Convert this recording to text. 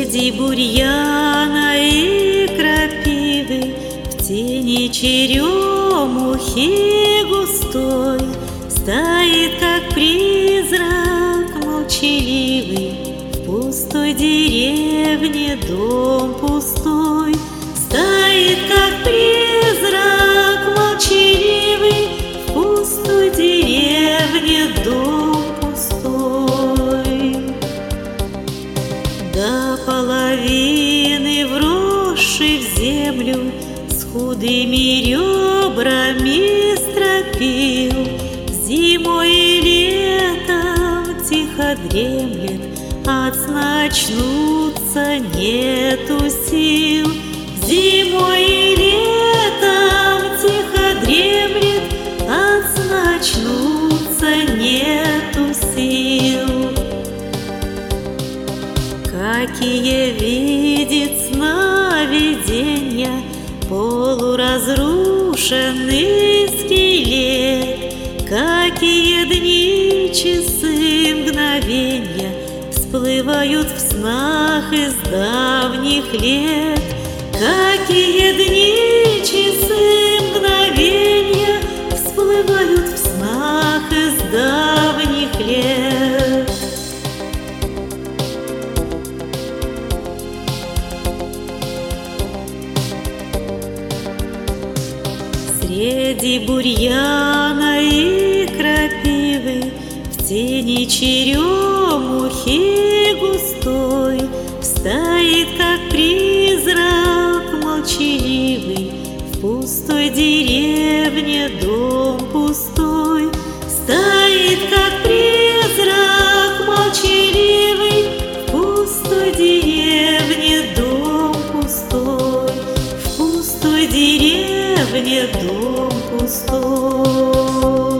Среди бурьяна и крапивы, в тени черемухи густой, стоит, как призрак молчаливый, в пустой деревне дом пустой. Стоит, как призрак молчаливый, в пустой деревне дом пустой. До половины вросший в землю, с худыми ребрами стропил, зимой и летом тихо дремлет, от сна очнуться нету сил. Зимой и летом тихо дремлет, от сна очнуться нету сил. Какие видит сновиденья полуразрушенный скелет, какие дни, часы, мгновенья всплывают в снах из давних лет. Какие дни, часы, мгновенья всплывают в снах из давних лет. Среди бурьяна и крапивы, в тени черемухи густой, стоит, как призрак молчаливый, в пустой деревне дом пустой. Стоит, как призрак молчаливый, в пустой деревне дом пустой. В пустой деревне дом пустой.